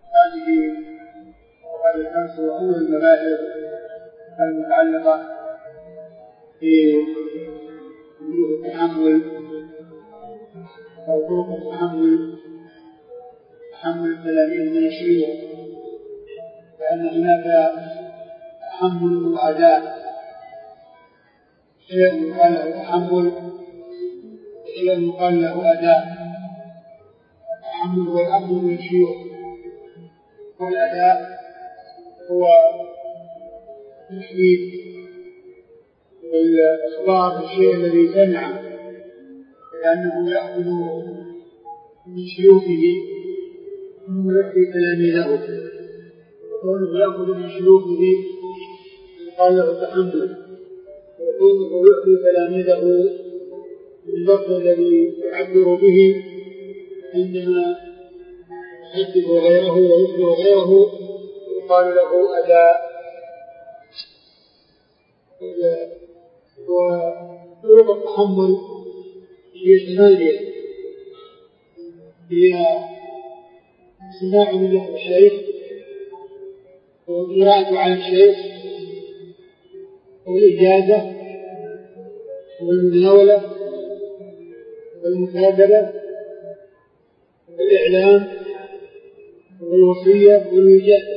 وهذا الأمس هو أول المباحث المتعلقة بوجوه التحمل أو طرق تحمل التلاميذ من الشيوخ، لأن هناك تحمل وأداء، شيء يقال له تحمل وشيء يقال له أداء. التحمل هو الأخذ من الشيوخ، والأداء هو تحقيق والإخبار بالشيء الذي سمعه، لأنه يأخذ من شيوخه ثم يحكي تلاميذه، وكونه يأخذ من شيوخه يقال له تحمل، وكونه يحكي تلاميذه باللفظ الذي يعبر به عندما يحدث غيره ويخبر غيره يقال له أداء. وطرق التحمل هي ثمانية: هي سماع من لفظ الشيخ، والقراءة عن الشيخ، والإجازة، والمناولة، والمكاتبة، والإعلام، والوصية، والوجادة.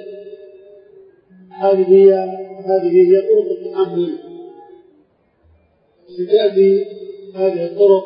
هذه هي طرق التحمل. ستأتي هذه الطرق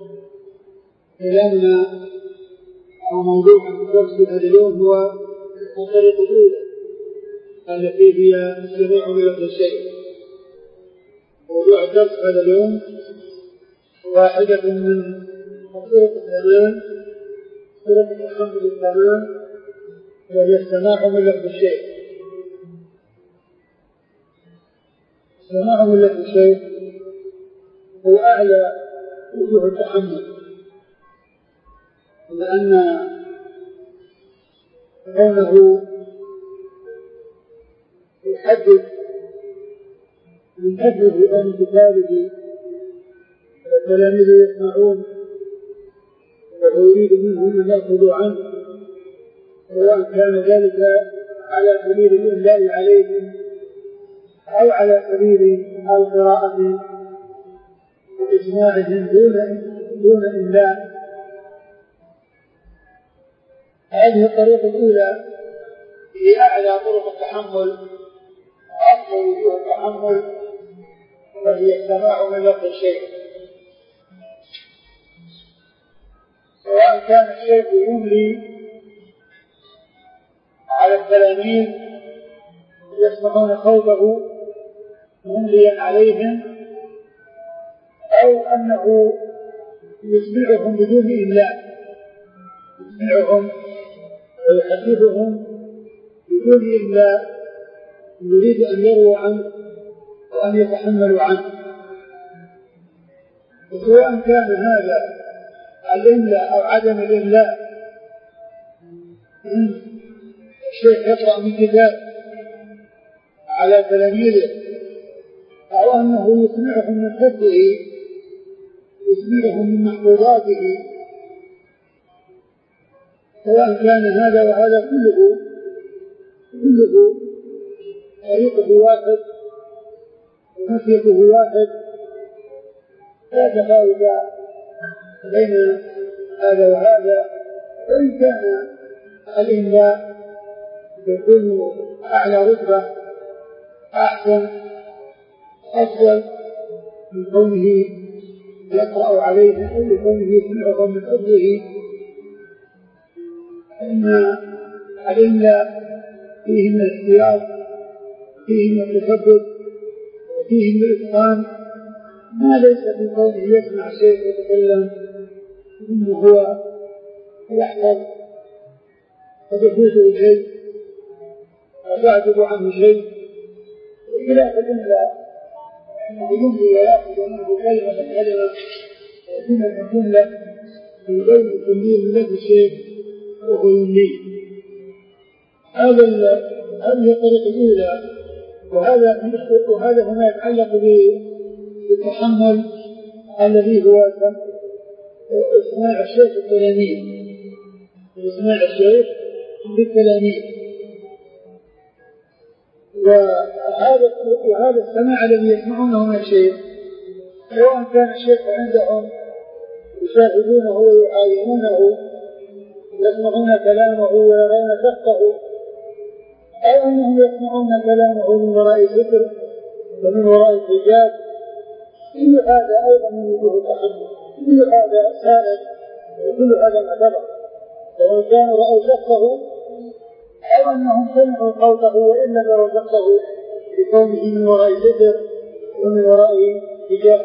كلامنا أو موضوع الدرس هذا اليوم هو الطريقة الأولى التي هي السماع من لفظ الشيخ. موضوع الدرس هذا اليوم واحدة من طرق التمام، طرق التحمل التمام، وهي السماع من لفظ الشيخ. السماع من لفظ الشيخ هو أعلى وجوه التحمل، لأن كونه يحدث من حفظه أو من كتابه والتلاميذ يسمعون وهو يريد منهم أن يأخذوا عنه، سواء كان ذلك على سبيل الإملاء عليهم أو على سبيل القراءة وإسماعهم دون إملاء. هذه الطريقة الأولى هي أعلى طرق التحمل وأفضل وجوه التحمل، وهي السماع من لفظ الشيخ، سواء كان الشيخ يملي على التلاميذ يسمعون صوته ممليا عليهم، أو أنه يسمعهم بدون إملاء، يسمعهم ويحدثهم بدون إملاء، يريد أن يرووا عنه وأن يتحملوا عنه. وسواء كان هذا الإملاء أو عدم الإملاء، الشيخ يقرأ من كتاب على تلاميذه، أو أنه يسمعهم من حفظه، يسمعهم من محفوظاته، سواء كان هذا وهذا كله طريقه واحد ونسيته واحد، لا تفاوت بين هذا وهذا. وإن كان الإملاء يكون أعلى رتبة أحسن أفضل من كونه يقرأ عليه أو من كونه يسمعهم من حفظه، فإن الإملاء فيه من الاحتياط، فيه من التثبت، وفيه من الإتقان ما ليس في كونه يسمع شيء يتكلم ثم هو يحفظ فيفوته شيء ويعجب عنه شيء، وخلاف الإملاء أنه يملي ويأخذ منه كلمة وكلمة جملة في بين التنبيه من نفس الشيء وهو يمليه. هذه الطريقة الأولى، وهذا هنا يتعلق بالتحمل الذي هو إسماع الشيخ التلاميذ، إسماع الشيخ بالتلاميذ. وهذا السماع الذي يسمعونه من الشيخ سواء كان الشيخ عندهم يشاهدونه ويعاينونه يسمعون كلامه ويرون شخصه، أو أنهم يسمعون كلامه من وراء ذكر ومن وراء الحجاب، كل هذا أيضا من وجوه التحمل، كل هذا سائل وكل هذا معتبر، سواء كانوا رأوا شخصه أو أنهم سمعوا قوله وإن لم يروا شخصه بكونه من وراء ذكر ومن وراء حجاب.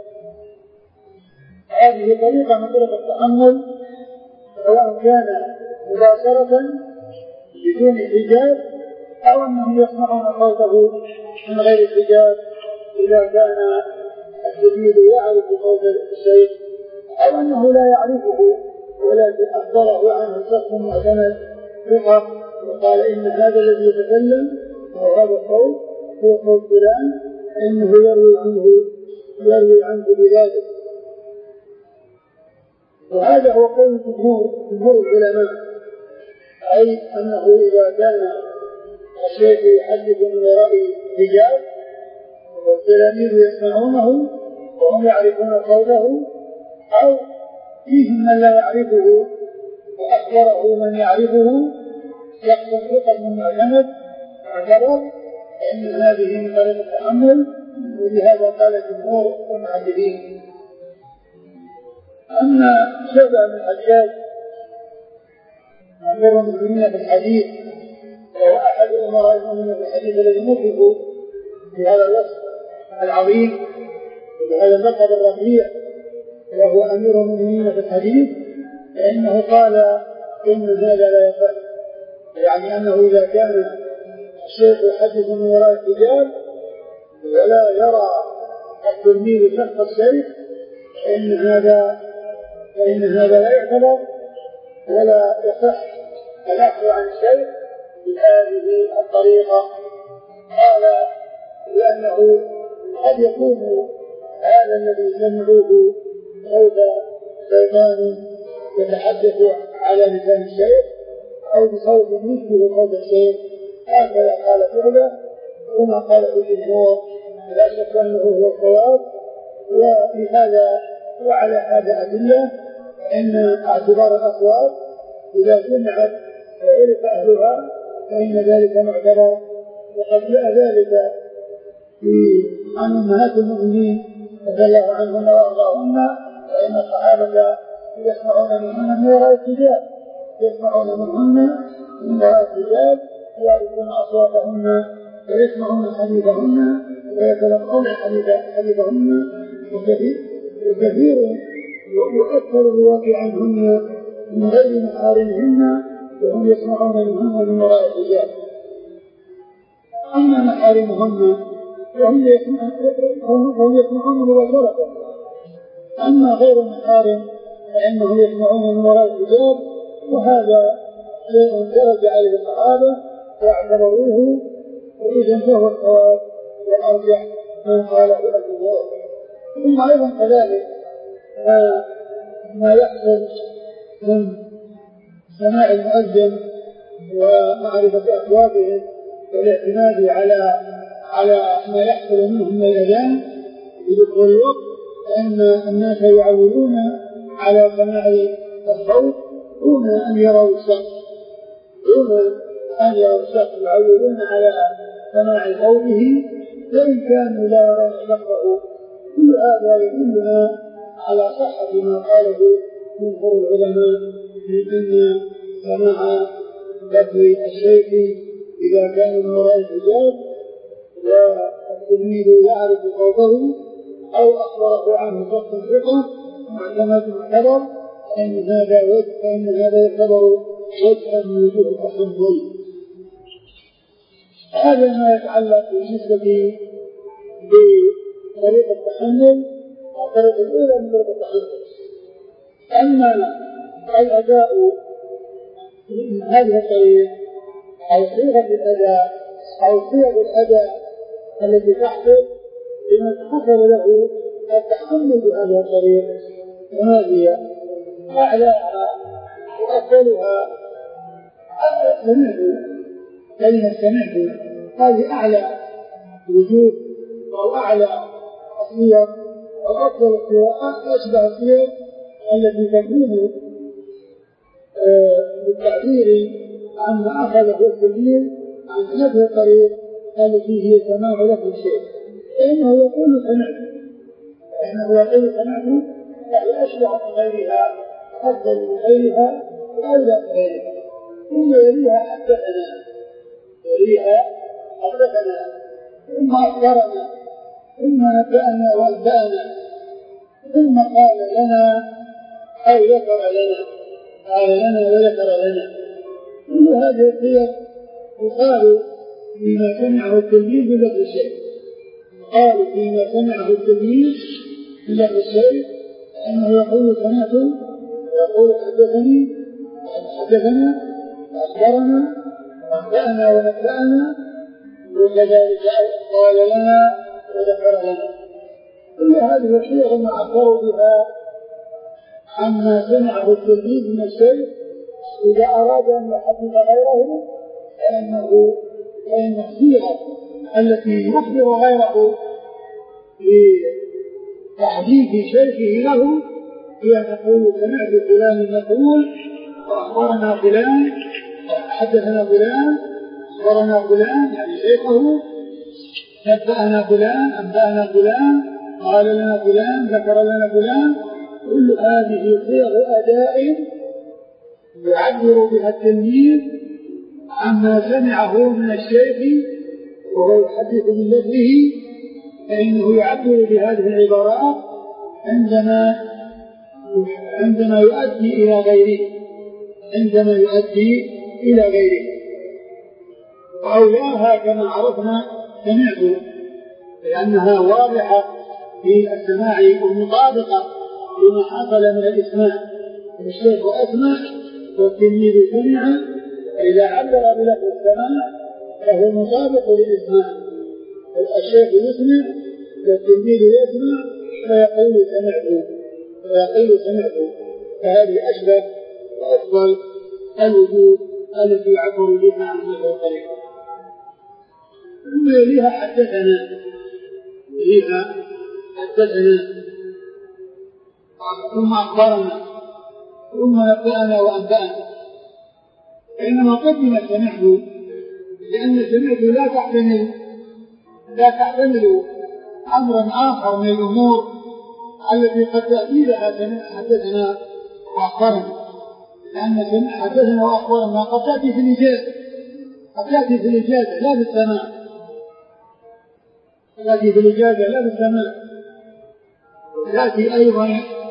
هذه طريقة من طرق التحمل، سواء كان مباشرة بدون حجاب أو أنهم يسمعون صوته من غير حجاب إذا كان التلميذ يعرف صوت الشيخ، أو أنه لا يعرفه ولكن أخبره عنه شخص معتمد ثقة وقال إن هذا الذي يتكلم أو هذا الصوت هو صوت فلان، إنه يروي عنه بذلك. وهذا هو قول جمهور العلماء، أي أنه إذا كان الشيخ يحدث من وراء حجاب والتلاميذ يسمعونه وهم يعرفون قوله، أو فيهم من لا يعرفه وأخبره من يعرفه شخص ثقة معتمد اعتبر فإن هذه من طريق التحمل، ولهذا قال جمهور المحدثين. أما شعبة بن الحجاج أمير المؤمنين في الحديث وهو أحد أمراء المؤمنين في الحديث الذي نصفوا بهذا الوصف العظيم وبهذا اللقب الرفيع وهو أمير المؤمنين في الحديث، فإنه قال إن هذا لا يصح، يعني أنه إذا كان الشيخ يحدث من وراء الحجاب ولا يرى التلميذ شخص الشيخ فإن هذا لا يعتبر ولا يصح الأخذ عن الشيخ بهذه الطريقة. قال لأنه قد يكون هذا الذي سمعوه صوت شيطان يتحدث على لسان الشيخ أو بصوت مثله صوت الشيخ، هكذا قال فعله وما قاله الجمهور، لا شك أنه هو الصواب. ولهذا وعلى هذا أدلة أن اعتبار الأصوات إذا سمعت وعرف أهلها فإن ذلك معتبر. وقد جاء ذلك عن أمهات المؤمنين رضي الله عنهن وأرضاهن، فإن الصحابة يسمعون منهن من وراء الحجاب، يسمعون منهن من وراء الحجاب ويعرفون أصواتهن ويسمعون حديثهن ويتلقون حديثهن، وكثير وأكثر الرواة عنهن من غير محارمهن وهم يسمعون منهن من وراء الحجاب. أما محارمهن وهم يسمعون مباشرة، أما غير المحارم فإنهم يسمعون من وراء الحجاب، وهذا شيء درج عليه الصحابة واعتبروه، وإذن فهو الصواب وأرجح ما قاله الجمهور. ثم أيضا كذلك ما يحصل من سماع المؤذن ومعرفة أصواتهم والاعتماد على ما يحصل منهم من الأذان بدخول الوقت، فإن الناس يعولون على سماع الصوت دون أن يروا الشخص، يعولون على سماع صوته وإن كانوا لا يرون شخصه. كل هذا يدلنا على صحة ما قاله جمهور العلماء من أن سماع لفظ الشيخ إذا كان من وراء الحجاب والتلميذ يعرف صوته أو أخبره عنه شخص ثقة معتبر، فإن هذا يعتبر وجها من وجوه التحمل. هذا ما يتعلق بالنسبة بطريقة التحمل والطريقة الأولى من طريقة التحمل. أما الأداء من هذه الطريقة أو صيغة الأداء أو صيغ الأداء التي تحصل لمن حصل له التحمل بهذه سمعت كلمة سمعت هذه أعلى وجود أو أعلى الصيغ أو أفضل الصيغ أشبه الصيغ التي تكون بالتعبير عما أخذه التلميذ عن هذه الطريق التي هي سماع لفظ الشيء، فإنه يقول سمعت يعني أشبه من غيرها، أفضل من غيرها وأولى من غيرها. ثم يليها حدثنا ثم أخبرنا ثم نبأنا وأنبأنا ثم قال لنا أو ذكر لنا وذكر لنا. كل هذه الصيغ يقال فيما سمعه التلميذ بلفظ الشيء، قالوا فيما سمعه التلميذ بلفظ الشيء أنه يقول سمعت ويقول حدثنا وأخبرنا وأنبأنا ونبأنا وكذلك قال لنا وذكر لنا. كل هذه الصيغ ما عبروا بها عما سمعه التلميذ من الشيء إذا أراد أن يحدث غيره فإن الصيغة التي يخبر غيره بتحديث شيخه له هي تقول سمعت فلان يقول وأخبرنا فلان حدثنا فلان أخبرنا فلان يعني شيخه، نبأنا فلان أنبأنا فلان قال لنا فلان ذكر لنا فلان. كل هذه صيغ أداء يعبر بها التلميذ عما سمعه من الشيخ وهو يحدث من لفظه، فإنه يعبر بهذه العبارات عندما يؤدي إلى غيره. وأولاها كما عرفنا سمعت لأنها واضحة في السماع ومطابقة لما حصل من الإسماع. الشيخ أسمع والتلميذ سمع، إذا عبر بلفظ السماع فهو مطابق للإسماع. الشيخ يسمع والتلميذ يسمع فيقول سمعت. فهذه أشبه وأفضل الوجود التي يعبر بها عن هذه الطريقة. ثم يليها حدثنا ثم أخبرنا ثم نبأنا وأنبأنا. إنما قدم سمعت لأن سمعت لا تحتمل أمرا آخر من الأمور التي قد تأتي لها حدثنا وأخبرنا، لأن حدثنا وأخبرنا قد تأتي في الإجازة لا بالسماع، تأتي أيضا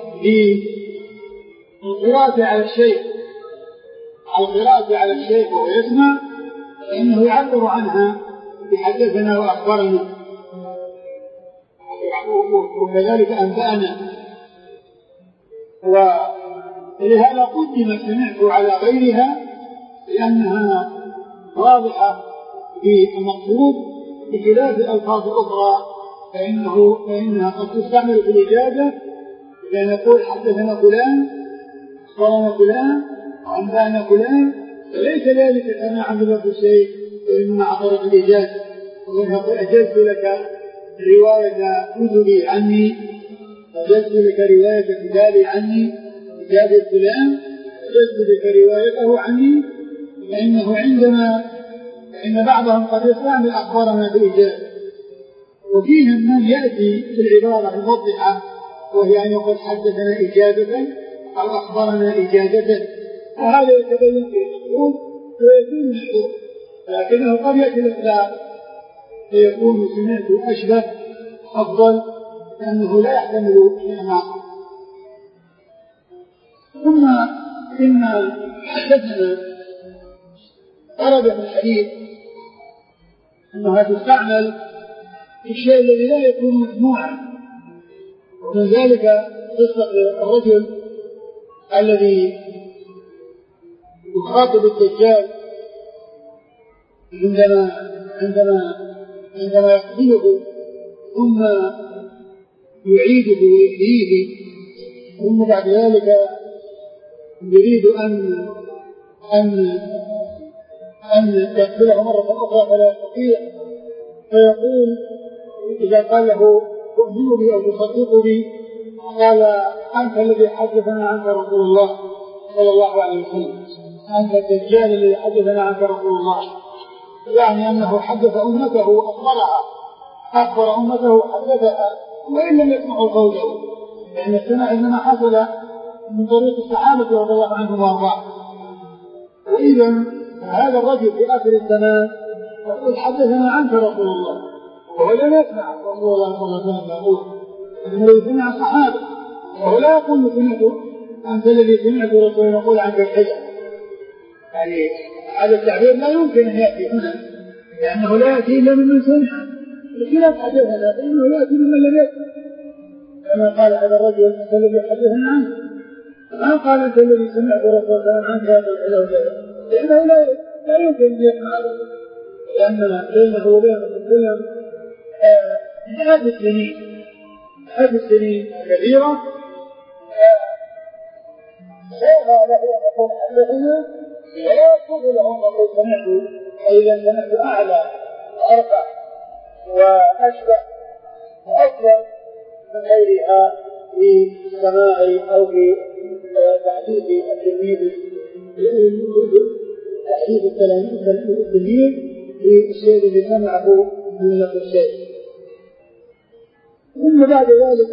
بالقراءة على الشيخ وهو يسمع، فإنه يعبر عنها بحدثنا وأخبرنا، وكذلك أنبأنا. ولهذا قدم سمعت على غيرها لأنها واضحة في المقصود، بخلاف الألفاظ الأخرى فإنها قد تستعمل في الإجازة إذا نقول حدثنا فلان أخبرنا فلان وأنبأنا فلان، فليس ذلك سماعا بلفظ الشيء وإنما عبر بالإجازة. ونقول أجزت لك رواية كتبي عني، أجزت لك رواية كتابي عني كتاب فلان، أجزت لك روايته عني، فإن بعضهم قد يستعمل أخبارنا بالإجازة، وفيهم من يأتي في العبارة الموضحة وهي أن يقول حدثنا إجازة أو أخبرنا إجازة، وهذا يتبين في المقصود ويكون مشهور، لكنه قد يأتي الإخلاق فيكون سمعت أشبه أفضل لأنه لا يحتمل شيئا آخر. ثم إن حدثنا ورد في الحديث أنها تستعمل في الشيء الذي لا يكون مسموعا، ومن ذلك قصة الرجل الذي يخاطب الدجال عندما يقتله ثم يعيده ويحييه، ثم بعد ذلك يريد أن أن يقبله مرة أخرى فلا يستطيع، فيقول إذا قال له تؤمن بي أو تصدق بي قال أنت الذي حدثنا عنك رسول الله صلى الله عليه وسلم، أنت الدجال الذي حدثنا عنك رسول الله، يعني أنه حدث أمته أخبر أمته حدثها وإن لم يسمعوا قوله، لأن السماع إنما حصل من طريق الصحابة رضي الله عنهم وأرضاهم. وإذا هذا الرجل في آخر الزمان يقول حدثنا عنك رسول الله وهو لم يسمع رسول الله صلى الله عليه وسلم يقول، إنه يسمع الصحابة وهو لا يقول سمعت أنت الذي سمعت رسول الله يقول عنك الحجة. يعني هذا التعبير لا يمكن أن يأتي هنا لأنه لا يأتي إلا ممن سمع، بخلاف حدثنا فإنه يأتي ممن لم يسمع، كما قال هذا الرجل أنت الذي حدثنا عنه، ما قال أنت الذي سمعت رسول الله عنك هذا الحجة، لأنه لا يمكن أن يفعل، لأن بينه وبين الرسول هذه السنين كثيرة، سيرى له أن يقول حدثنا ولا يقول لهم أقول سمعت، وإذا سمعت أعلى وأرفع وأشبه وأفضل من غيرها في السماع أو في تحديث التلميذ، تحديث التلميذ في الشيء الذي سمعه من نفس الشيء. ثم بعد ذلك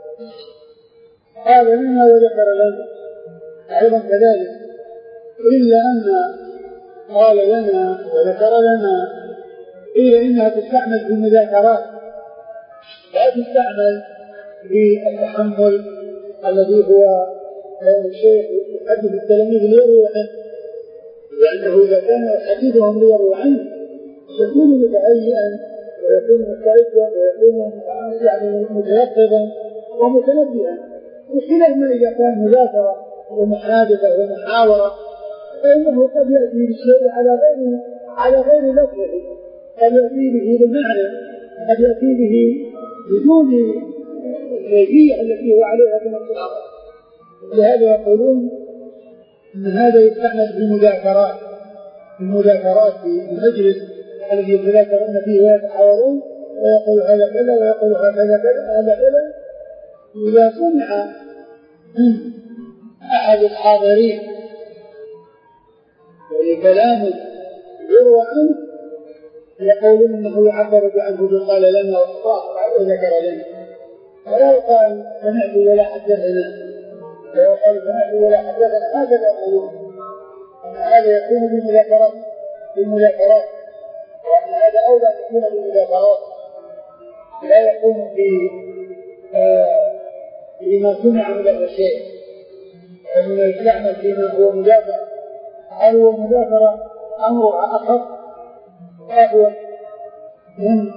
قال لنا وذكر لنا أيضا كذلك، إلا أن قال لنا وذكر لنا قيل إنها تستعمل في المذاكرات، لا تستعمل في التحمل الذي هو الشيخ يحدث التلاميذ ليروي عنه، لأنه إذا كان يحدثهم ليروي عنه يكون متهيئا ويكون مستعدا ويكون يعني متيقظا ومتنبها، بخلاف ما إذا كان مذاكرة ومحادثة ومحاورة فإنه قد يأتي بالشيء على غير لفظه، قد يأتي به بالمعنى، قد يأتي به بدون الكيفية التي هو عليها من الصحابة. لهذا يقولون أن هذا يستعمل في المذاكرات في المجلس الذي يتذاكرون فيه ويتحاورون ويقول هذا كذا ويقول هذا كذا. إذا سمع من أحد الحاضرين ولكلام يروى عنه يقولون أنه يعبر عنه بقال لنا وذكر لنا، ولا يقال سمعت ولا حدثنا، ويقال سمعت ولا حدثنا، هكذا يقولون. هذا يكون بالمذاكرات، وأن هذا أولى أن يكون بالمذاكرات، لا يكون بما سمع من هذا الشيء، فإنه يستعمل فيما هو مذاكرة، هل هو مذاكرة أمر أخف أهون من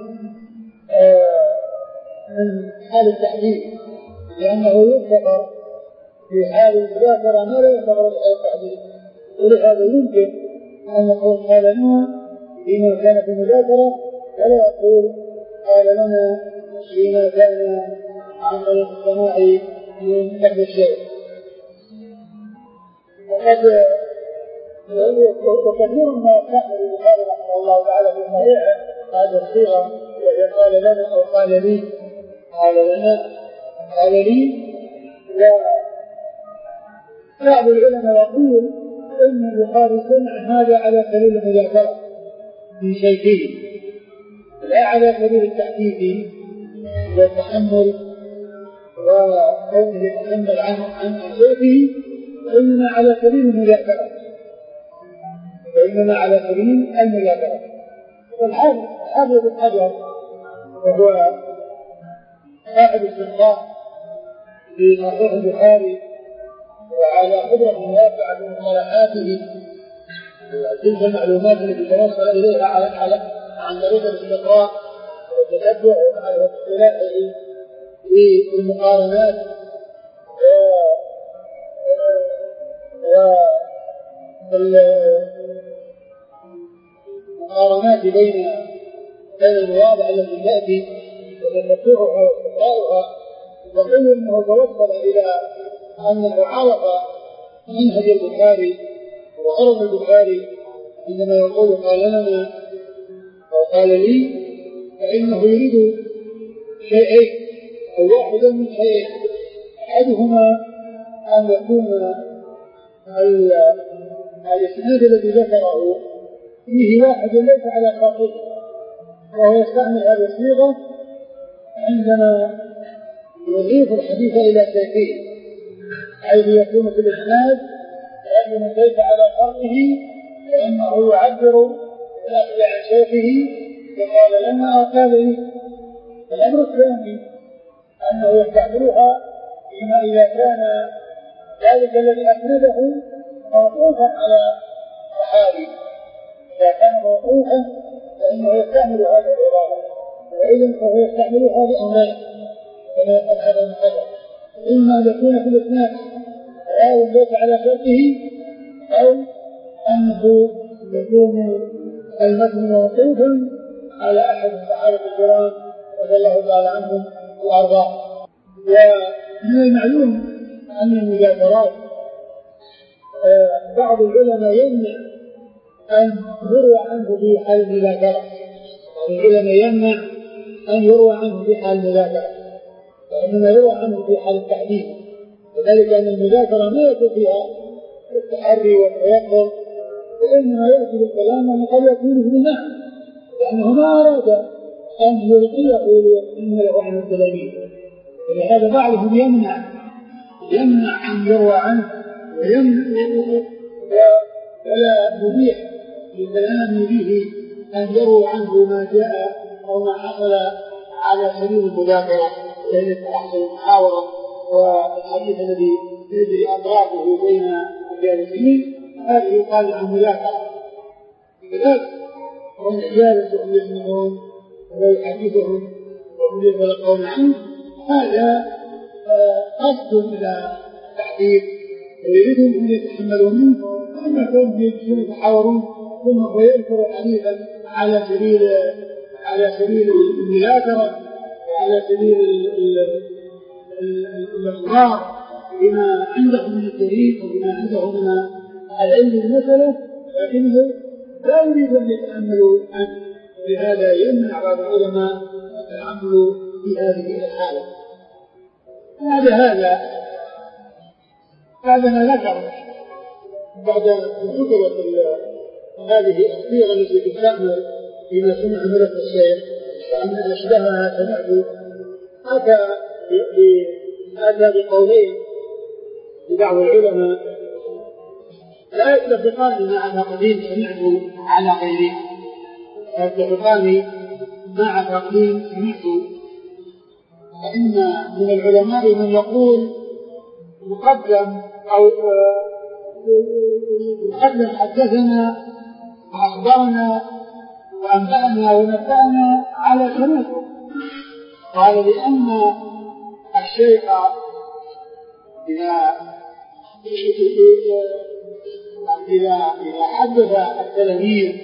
حال التحديث، لأنه يفتقر في حال المذاكرة ما لا يفتقر في حال التحديث، ولهذا يمكن أن يقول قال لنا فيما كان في المذاكرة ولا يقول قال لنا فيما كان عن طريق السماع من نفس الشيء. وكثير ما تعمل البخاري رحمه الله تعالى في صحيحه هذه الصيغه، وهي قال لنا او قال لي، قال لنا قال لي. وبعض العلماء يقول ان البخاري سمع هذا على سبيل المذاكره في شيئين، لا على سبيل التحديث والتحمل وكونه يتحمل عن شيخه، وإنما على سبيل المذاكرة، والحافظ ابن حجر وهو صاحب الاستنقاء في صحيح البخاري وعلى قدرة واسعة من مصطلحاته تلك المعلومات التي توصل إليها عن طريق الاستقراء والتتبع ومعرفة اختلافه في المقارنات والمقارنات بين المواضع التي تأتي وتتبعها واستقراءها، وقل انه توصل الى انه عرف منهج البخاري وغرض البخاري عندما يقول قال لنا أو قال لي فإنه يريد شيئين أو واحدا من شيئين، أحدهما أن يكون الإسناد الذي ذكره فيه واحد ليس على خاطئه، وهو يستعمل هذه الصيغة عندما يضيف الحديث إلى شيخه، حيث يكون في الإسناد لأنه ليس على خاطئه فإنه يعبر بالأخذ عن شيخه فقال لنا أو قال لي. الأمر الثاني أنه يستعملها فيما إذا كان ذلك الذي أسنده موقوفا على صحابي، إذا كان موقوفا فإنه يستعمل هذا العبارة، وإذن فهو يستعمل هذه أمرين كما يقول هذا المحرر، إما أن يكون في الإسناد راو ليس على شرطه، أو أنه يكون المتن موقوفا على أحد الصحابة الكرام رضي الله تعالى عنهم وأرضاهم. ومن المعلوم أن المذاكرات بعض العلماء يمنع أن يروى عنه في حال المذاكرة، العلماء يمنع أن يروى عنه في حال المذاكرة، وإنما يروى عنه في حال التحديث، وذلك أن المذاكرة ما يكون فيها التحري والتيقظ، وإنما يأتي بالكلام أن قد يكون في المعنى، لأنه ما أراد أن يلقيه ليحمله عن التلاميذ، ولهذا بعضهم يمنع أن يروى عنه ولا يبيح للكلام به أن يروى عنه ما جاء أو ما حصل على سبيل المذاكرة، لأن تحصل المحاورة والحديث الذي يجري أطرافه بين الجالسين هذه يقال عن مذاكرة. كذلك هم جالسهم يسمعون ويحدثهم وهم يتلقون عنه، هذا قصد إلى التحديث ويريدون أن يتحملوا منه، أما كونهم يجلسون يتحاورون ثم هو يذكر حديثا على سبيل المذاكرة وعلى سبيل الإخبار بما عنده من التاريخ وبما عنده من العلم المسألة، لكنه لا يريد أن يتأملوا عنه، ولهذا يمنع بعض العلماء التأمل في هذه الحالة. بعد ما ذكر بعد أن ذكرت هذه الصيغة التي تستعمل فيما سمع من الشيخ وأن أشبهها سمعت، أتى بقولين لبعض العلماء لا يتفقان مع تقديم سمعت على غيره، يتفقان مع تقديم سمعت، فإن من العلماء من يقول مقدم حدثنا وأخبرنا وأنبأنا ونبأنا على سمعته، قال لأن الشيخ إذا حدث التلاميذ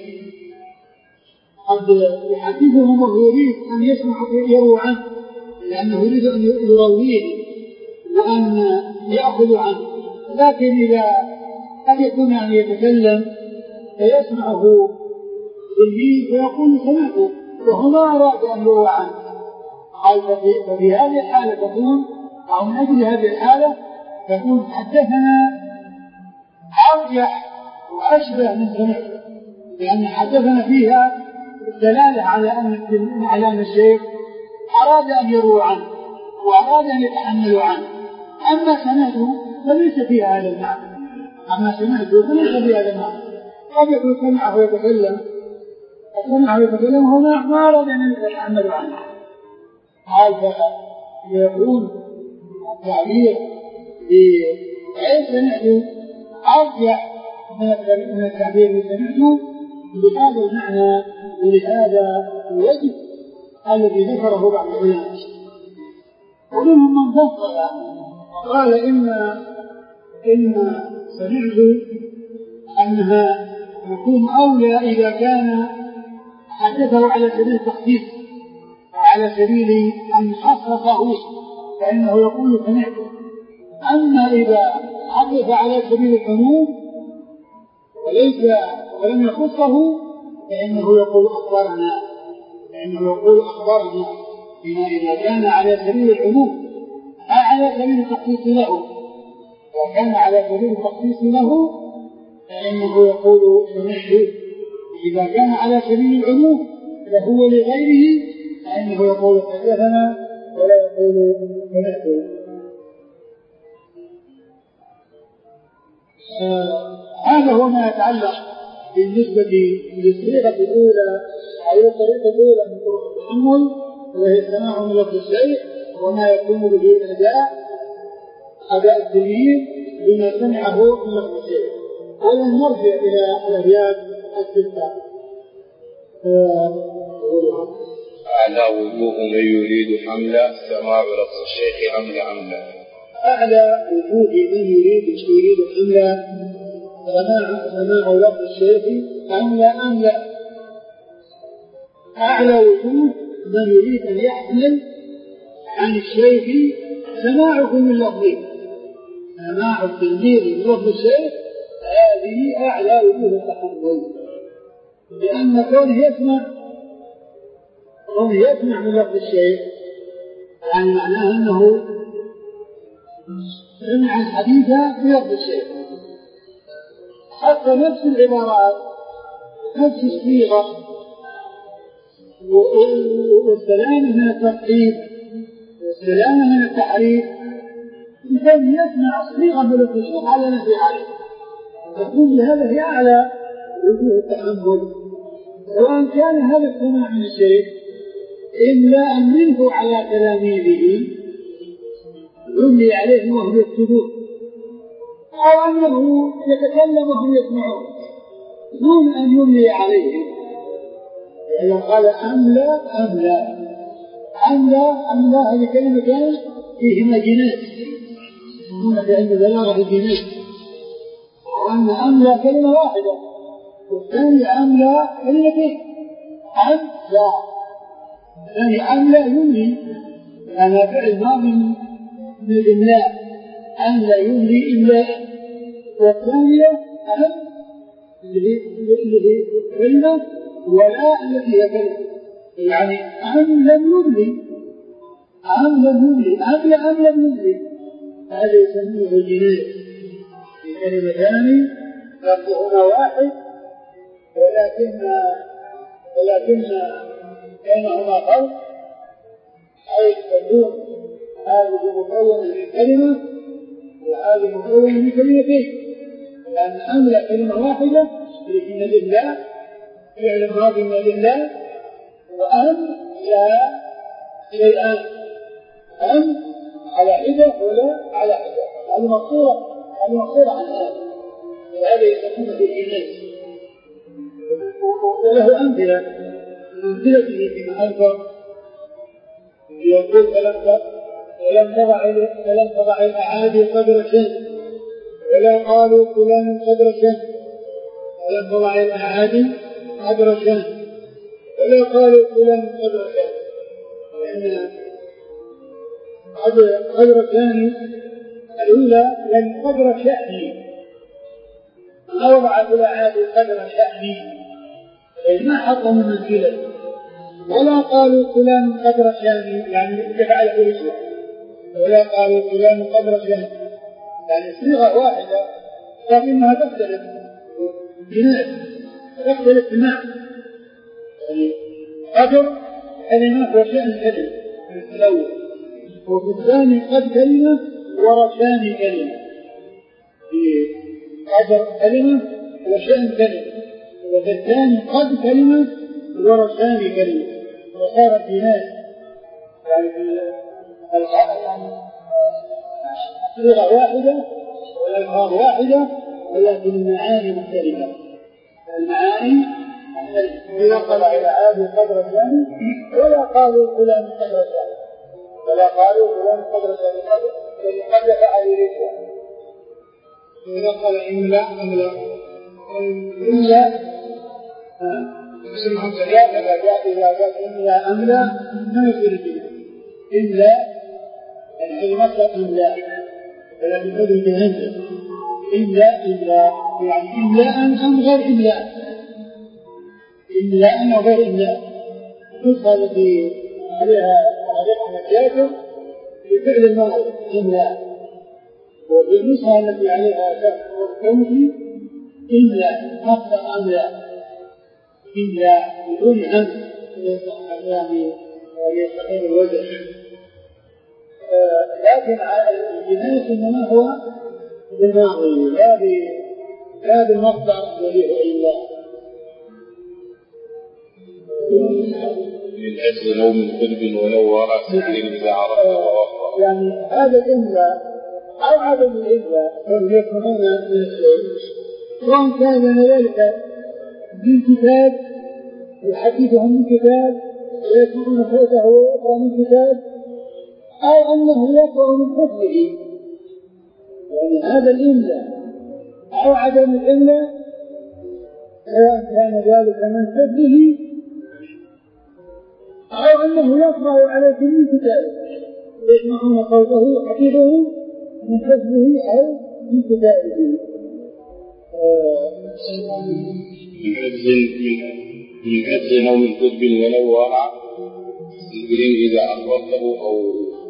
قد يحدثهم وهو يريد أن يروى عنه، لأنه يريد أن يرويه وأن يأخذ عنه، لكن إذا قد يكون أن يتكلم فيسمعه بالميل فيقول سمعته وهو ما أراد أن يروى عنه، قال ففي هذه الحالة تكون أو من أجل هذه الحالة تكون حدثنا أرجح وأشبه من سمعته، لأن حدثنا فيها دلالة على أن الشيخ أراد أن يروى عنه وأراد أن يتحمل عنه، أما سمعته فليس فيها هذا المعنى، قد يكون سمعه يتكلم هو ما أراد أن يتحمل عنه، قال فيكون التعبير بأي سمعته أرجح من التعبير بسمعته بهذا المعنى ولهذا الوجه الذي ذكره بعض العلماء. ومنهم من فصل قال إن سمعت أنها يكون أولى إذا كان حدثه على سبيل التخصيص وعلى سبيل أن خصصه فإنه يقول سمعته، أما إذا حدث على سبيل العموم وليس ولم يخصه فإنه يقول أخبرنا، بما إذا كان على سبيل العموم على سبيل التخصيص له، وكان على سبيل التخصيص له فإنه يقول سمعت. إذا كان على سبيل العموم فهو لغيره فإنه يقول حدثنا ولا يقول سمعت. هذا هو ما يتعلق بالنسبة للصيغة الأولى أو الطريقة الأولى من طرق التحمل، وهي السماع من لفظ الشيء وما يكون به أداء التلميذ بما سمعه من لفظ الشيء. ولن نرجع إلى الأبيات الستة. أعلى وجوه من يريد حملا سماع لفظ الشيخ أملا. أعلى وجوه من يريد حملا سماع لفظ الشيخ أملا. أعلى وجوه من يريد أن يحمل عن الشيخ سماعه من لفظه، سماع التلميذ من لفظ الشيخ، هذه أعلى وجوه التحمل. لأن كونه يسمع من لفظ الشيخ يعني معناه أنه سمع الحديث بلفظ الشيخ، حتى نفس العبارات نفس الصيغة والسلامة من التقريب والسلامة من التحريف، الإنسان يسمع الصيغة بلفظ الشيخ على نفسه عليه، تكون بهذا هي أعلى وجوه التحمل. سواء كان هذا السماع من الشيخ إملاء منه على تلاميذه يملي عليه وهم يكتبون، أو أنه يتكلم وهم يسمعون دون أن يملي عليهم. إذا قال أملا هذه كلمة كانت فيهما جناس، لأن بلاغة الجناس، وأن أملا كلمة واحدة والثاني أملا كلمتين. أملا يملي، أنا فعل ماضي من الإملاء، أملا يملي إملاء، والثانية الذي كلمة ولا التي هي كلمة، يعني أم لم يملي هذا يسميه الجناس. كلمتان لفظهما واحد ولكن بينهما فرق، حيث تكون هذه مكونة من كلمة وهذه مكونة من كلمتين، لأن أملا كلمة واحدة من الإملاء فعل ماضي من الإملاء، وأم لا شيئان، أم على حدة ولا على حدة، هذه مقصورة عن هذا، وهذا يسمونه بالجناس. وله أمثلة فيما أنكر يقول فلم تضع الأعادي قدر شيء ولا قالوا فلان قدر شيء، فلم تضع الأعادي قدر شيء ولا قالوا فلان قدر شيء، لأن قدر الثاني الأولى لأن قدر شأني ما وضعت الأعادي قدر شأني ما حطوا من منزلة، ولا قالوا فلان قدر شأني يعني يفعل كل شيء، ولا قالوا فلان قدر شأني يعني صيغة واحدة لكنها تختلف جناس، تختلف معا، يعني قدر كلمة وشأن كلمة في الأول، وفي الثاني قد كلمة ورشان كلمة، في قدر كلمة وشأن كلمة، وفي الثاني قد كلمة ورشان كلمة، وصارت جناس يعني صيغة واحدة والألفاظ واحدة ولكن المعاني مختلفة، المعاني إذا قال إلى عادي قدر الثاني ولا قالوا فلان قدر الثاني ولا قالوا فلان قدر الثاني قد يفعل يريدها. إذا قال إملا إذا جاء إملا أملا ما يفيد فيه إملا الكلمة إملا ولكن يفيد الهمزة إملا يعني إملاء أم غير إملاء، إملاء أو غير إملاء. النسخة التي عليها الكاتب بفعل الماضي إملاء، وفي النسخة التي عليها كتب إملاء أطلق أملاء إملاء بدون همس يعني وليستقيم الوجه. لكن الجناية إنما هو بالماضي لا بالمصدر الذي هو إلا. من أجل نوم قلب ولو وراء سكر إذا عرفته ووفره. يعني هذا الإملاء أو عدم الإملاء هم يفهمون من الشيء، سواء كان ذلك من كتاب يحدثهم من كتاب ويسمعون صوته ويقرأ من كتاب، أو أنه يقرأ من حفظه. يعني هذا الإملاء أو عدم الإملاء سواء كان ذلك من حفظه أو أنه يقرأ عليك من كتابه يسمعون صوته حفظه من حفظه أو من كتابه. من حفظ نوم كتب ولو وراء سكر إذا أخبرته أو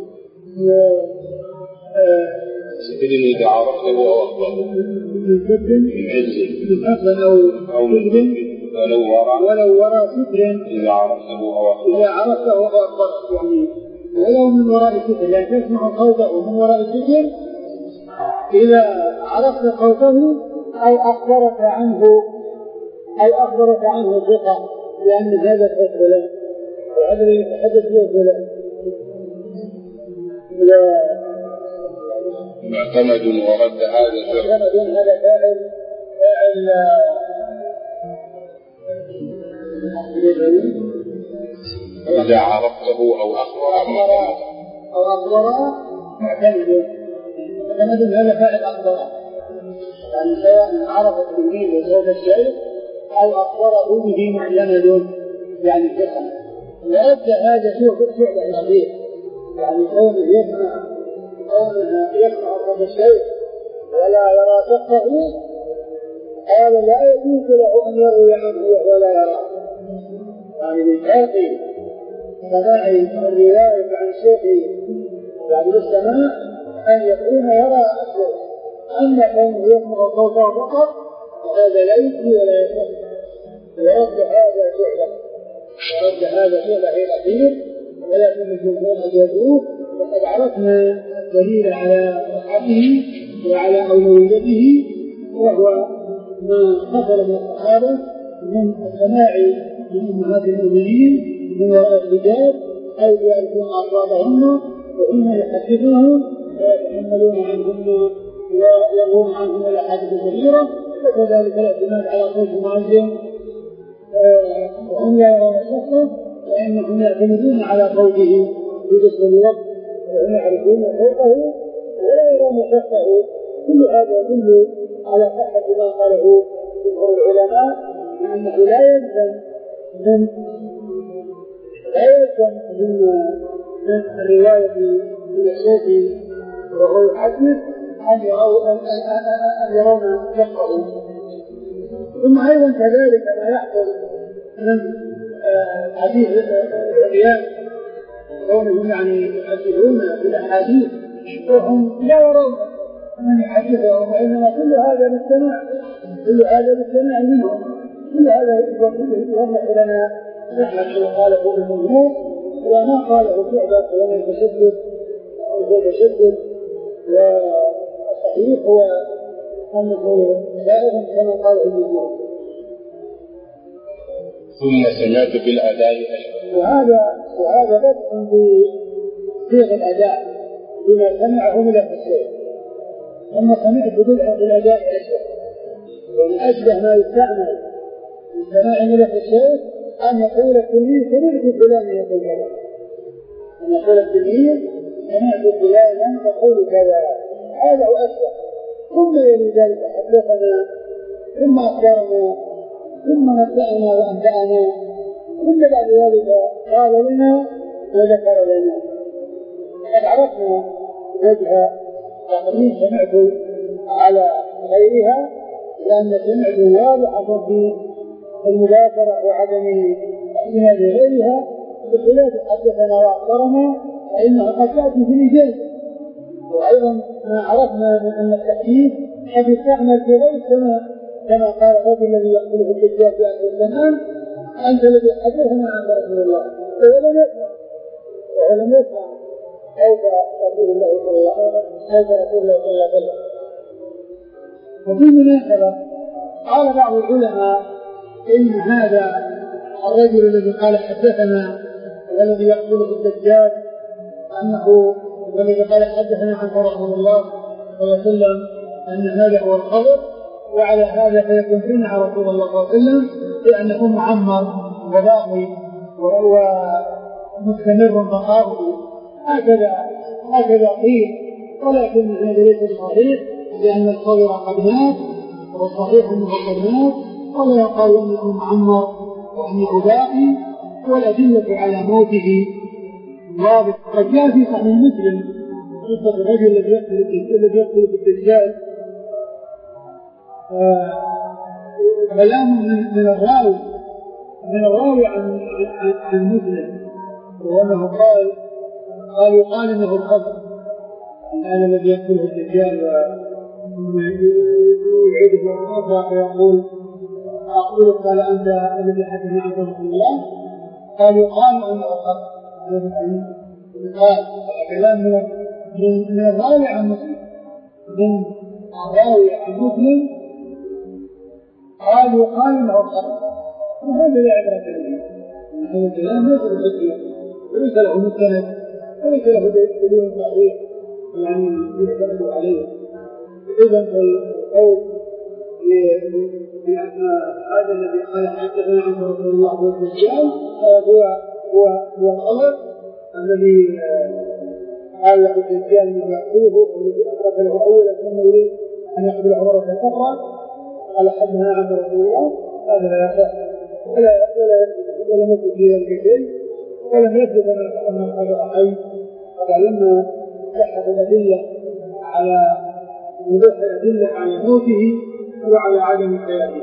سكر إذا عرفته أو أخبرته من حفظ أو كتب ولو وراء سكر إذا عرفته أو أخبرته يعني ولو من وراء سكر، لا تسمع صوته من وراء سكر إذا عرفت صوته أو أخبرت عنه ثقة لأن هذا فلان وهذا يتحدث له فلان. معتمد ورد هذا فاعل إذا عرفته أو أخبره معتمد هذا فاعل أخبره، يعني سواء عرف التلميذ صوت الشيخ أو أخبره به معتمد يعني ثقة. ورد هذا شيء فعل عظيم، يعني كونه يسمع صوت الشيخ ولا يرى ثقته قال لا يجوز له أن يروي عنه ولا يراه. يعني من شرط سماع الرواية عن شيخه يعني بالسماع أن يكون يرى الشيخ، أما كونه يسمع صوته فقط هذا لا يجوز ولا يصح. ورد هذا شعبة هي الأخير، ولكن الجمهور يجوز. وقد عرفنا الدليل على صحته وعلى أولويته، وهو ما حصل من الصحابة من السماع من أمهات المؤمنين من وراء الرجال أو يعرفون أصواتهن وهم يحدثونهم ويتحملون عنهن ويروون عنهم الأحاديث الكثيرة، وكذلك الاعتماد على صوت معين وهم لا يرون شخصه فإنهم يعتمدون على صوته في جسم الوقت وهم يعرفون صوته ولا يرون شخصه. كل هذا يدل على صحة ما قاله جمهور العلماء أنه لا يلزم من الرواية من الصوت وهو يحدث أن يرون شخصه. ثم أيضا كذلك ما يحصل من حديث العيان كونهم يعني يحدثون بالأحاديث وهم لا يرون من يحدثهم، وإنما كل هذا بالسماع منهم. كل هذا يوضح لنا نحن ما قاله الجمهور وما قاله شعبة ومن تشدد والصحيح هو أنه دائما كما قاله الجمهور. ثم سمعت بالأداء أشهر. وهذا بدء بصيغ الأداء بما سمعه من الشيخ. ثم سمعت بالأداء أشهر، يعني أشبه ما يستعمل من سماع من الشيخ أن يقول التلميذ سمعت فلان يقول كذا، أن يقول التلميذ سمعت فلانا تقول كذا، هذا هو أشبه. ثم يلي ذلك حدثنا ثم أخبرنا ثم نبأنا وأنبأنا ثم بعد ذلك قال لنا وذكر لنا. قد عرفنا وجه تقريب سمعت على غيرها لأن سمعت واضحة في المذاكرة وعدم الاعتماد لغيرها بخلاف حدثنا وأخبرنا فإنها قد تأتي في الإجازة. وأيضا ما عرفنا من أن التحديث قد يستعمل في غير كما قال الرجل الذي يقتله الدجال في آخر الزمان: أنت الذي حدثنا عن رسول الله. ولم يسمع كيف رسول الله صلى الله عليه وسلم. وفي مناسبة قال بعض العلماء إن هذا الرجل الذي قال حدثنا والذي يقتله الدجال أنه والذي قال حدثنا عن رسول الله صلى الله عليه وسلم أن هذا هو الخبر، وعلى هذا فيكون سمع رسول الله صلى الله عليه وسلم لأنه معمر وباقي وهو مستمر بقاؤه. هكذا قيل، ولكن هذا ليس صحيح لأن الخبر قد مات، والصحيح أنه قد مات، ولا يقال أنه معمر وأنه باقي، والأدلة على موته واضح. قد جاء في صحيح مسلم قصة الرجل الذي يقتل في الدجال كلام من الراوي عن مسلم، وأنه قال يقال إنه الخبر هذا الذي يقتله الدجال ويعيده الخبر ويقول أقول قال أنت الذي حدثنا عن رسول الله، قال يقال أنه الخبر. قال كلام من الراوي عن مسلم قال يقال انه الخبر، وهذا لا عبرة به. هذا الكلام ليس بحجة وليس له مستند وليس له دليل صحيح يعني يعتمد عليه. اذا فالقول بأن هذا الذي قال حدثنا عن رسول الله والدجال هو الخبر الذي قال له الدجال انه يقتله، والذي اخرج له اولا ثم يريد ان يقتله مرة اخرى قال حدثنا عن رسول الله. هذا لا يصح ولا يثبت في ذلك شيء، ولم يثبت ان الخبر حي. فلما صحت الادله على وضوح الادله على موته وعلى عدم حياته.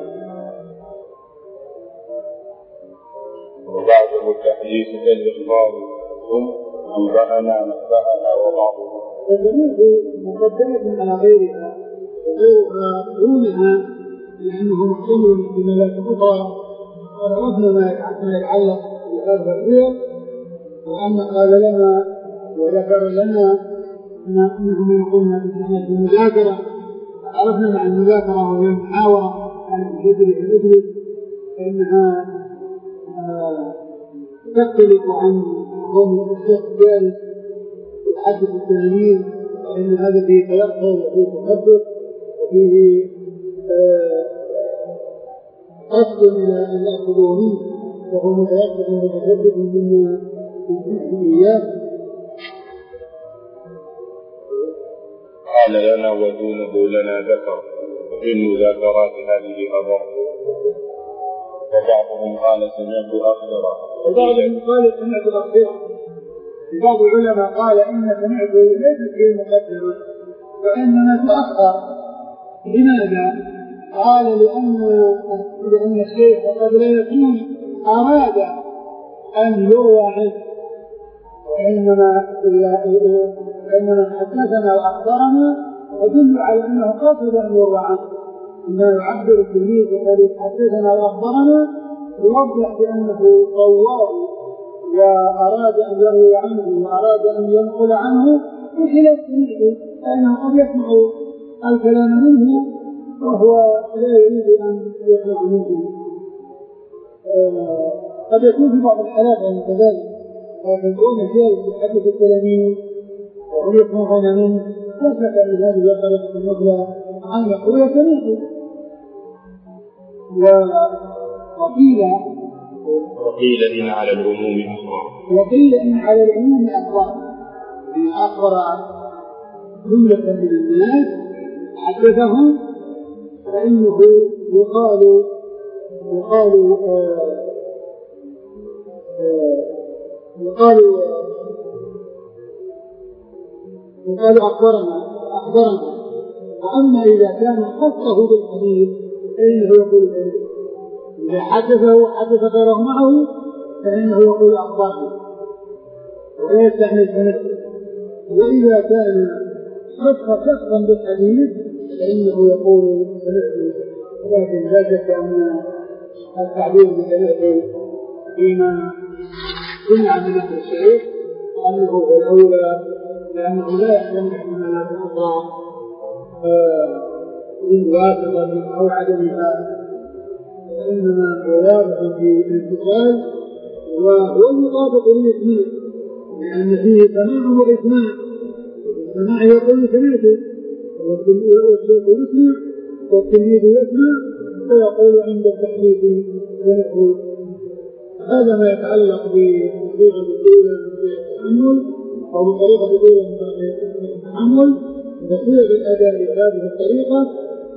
وبعده التحديث كالإخبار ثم أنبأنا نبأنا وبعضه. وجميع مقدمة على غيرها دونها لأنه محتمل بملاك أخرى، وعرفنا ما يتعلق بهذا الرياض، وأن قال لنا وذكر لنا أنهم يقولون في المذاكرة. عرفنا مع المذاكرة وهي المحاورة عن الجدل في الإبل فإنها تختلف عن قوم الاستقبال يحدث التلاميذ، فإن هذا فيه تيقظ وفيه تحدث وفيه قصد إلى أن يأخذوا منه، وهو متيقظ ومتحدث مما يجب إياه. قال لنا ودونه لنا ذكر، وفي المذاكرات هذه أمر. وبعضهم قال سمعت أخبره، وبعضهم قال سمعت أخبره. بعض العلماء قال إن سمعت ليست هي المقدمة وإنما تأخر. لماذا؟ قال لأن الشيخ قد لا يكون أراد أن يروى عنه، وإنما حدثنا وأخبرنا يدل على أنه قصد أن يروى عنه. إنما يعبر التلميذ وقال حدثنا وأخبرنا يوضح بأنه طواه وأراد أن يروي عنه وأراد أن ينقل عنه بخلاف سمعه، لأنه قد يسمع الكلام منه وهو لا يريد أن يخرج منه. قد يكون في بعض الحالات عن كذلك، لكن كون شيء يحدث التلاميذ وهم يسمعون منه لا شك أن هذه الطريقة المثلى أن يقول سمعه. وقيل إن على العموم أخبار، وقيل إن على العموم أخبار، إن أخبر جملة من الناس حدثهم فإنه يقال أخبرنا. وأما إذا كان خصه بالحديث فإنه يقول إذا حدث غيره معه فإنه يقول أخبرني ولا يستحمل بنفسه. وإذا كان شخصا بالحديث فإنه يقول سمعت. ولكن لا شك أن التعبير بسمعت فيما سمع من أهل الشيخ أنه هو الأولى، لأنه لا يحتمل احتمالات أخرى من واسطة أو عدمها، وإنما هو واضح في الانتقال وهو المطابق للاثنين، لأن فيه سماع وإسماع. السماع يقول سمعته والشيخ يسمع والتلميذ يسمع ويقول عند التحديث سمعه. هذا ما يتعلق بطريقة الأولى من التحمل أو بطريقة الأولى من التحمل بصيغ الأداء بهذه الطريقة.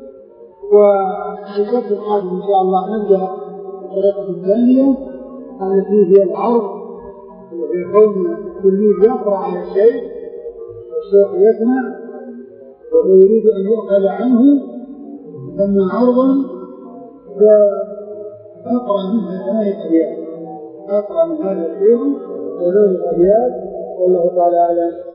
وفي الدرس القادم إن شاء الله نبدأ الطريقة الثانية التي هي العرض، وفي كون التلميذ يقرأ على الشيخ والشيخ يسمع وهو يريد أن يؤخذ عنه ثم عرضا فأقرأ منها 8 أبيات، أقرأ من هذا الشيء 8 أبيات، والله تعالى أعلم.